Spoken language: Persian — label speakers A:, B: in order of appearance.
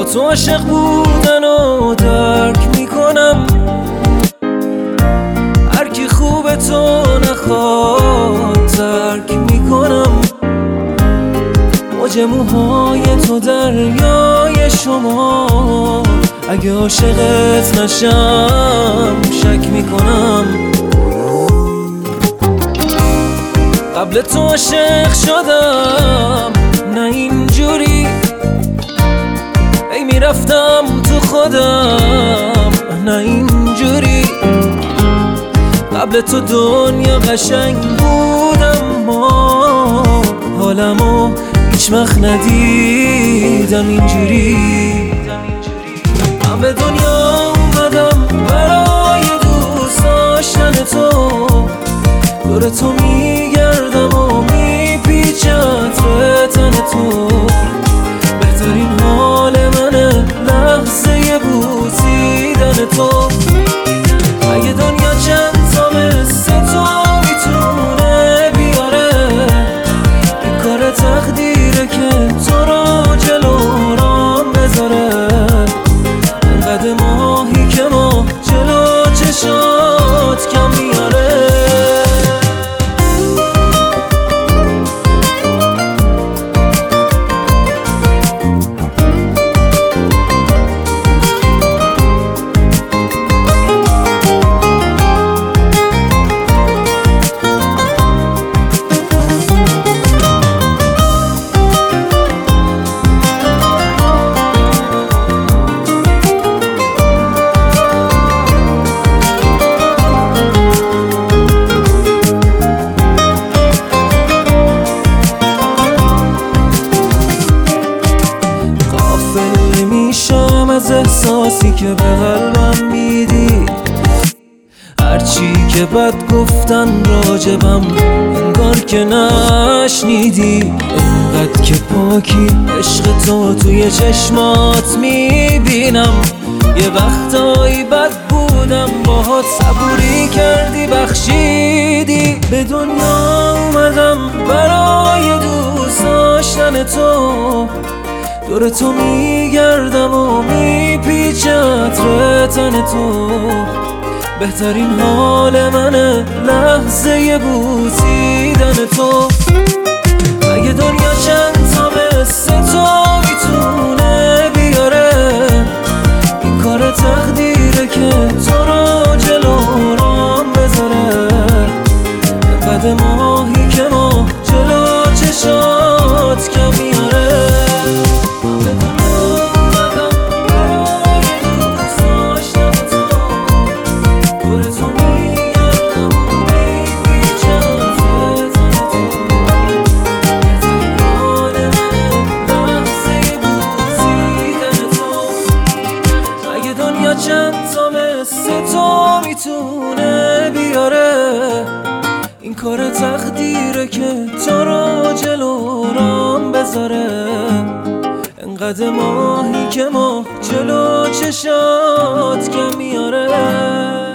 A: تو عاشق بودن و درک میکنم، هر کی خوب تو نخواد ترک میکنم. موج موهای تو دریای شما، اگه عاشقت نشم شک میکنم. قبل تو عاشق شدم نه اینجوری، ای میرفتم تو خودم نه اینجوری. قبل تو دنیا قشنگ بودم، ما حالمو هیچ وقت ندیدم اینجوری. من به دنیا اومدم برای دوست داشتن تو، دور تو میگردم و میپیچم تن تو. بهترین حال منه لحظه بوسیدن تو. اگه دنیا چند تا مثل تو میتونه بیاره، این کار تقدیره که تو رو جلو رام بذاره. انقدر ماهی که ما جلو چشات کم میاره. از احساسی که به قلبم میدی، هرچی که بد گفتن راجبم انگار که نشنیدی. انقدر که پاکی عشق تو توی چشمات میبینم. یه وقتایی بد بودم باهات صبوری کردی بخشیدی. به دنیا اومدم برای دوست داشتن تو، دور تو میگردم و میپیچم تن تو. بهترین حال منه لحظه بوسیدن تو. اگه دنیا چند تا مثل تو میتونه بیاره، این کار تقدیره که تو رو جلو رام بذاره. انقدر ماهی که ما جلو چشات کم میاره. چند تا مثل تو میتونه بیاره، این کار تقدیره که تو رو جلو رام بذاره. انقدر ماهی که ما جلو چشات کم میاره.